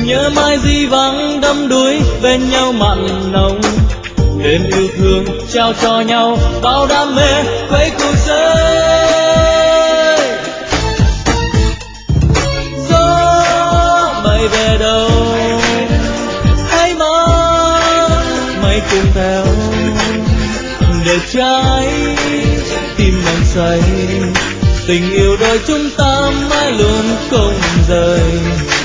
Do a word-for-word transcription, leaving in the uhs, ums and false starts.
nhớ mãi di vắng đắm đuối bên nhau mặn nồng. Đêm yêu thương trao cho nhau bao đam mê quấy cuộc rơi. Gió bay về đâu hãy mang mây cùng theo, để trái tim nồng say tình yêu đời chúng ta mãi luôn không rời.